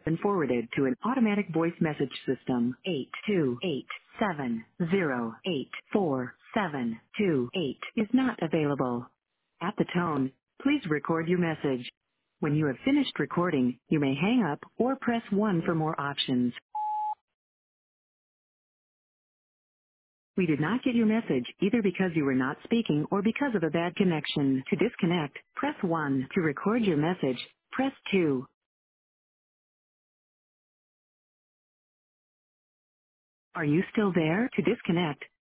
been forwarded to an automatic voice message system. 828-708-4728 is not available. At the tone, please record your message. When you have finished recording, you may hang up or press 1 for more options. We did not get your message either because you were not speaking or because of a bad connection. To disconnect, press 1. To record your message, press 2. Are you still there? To disconnect,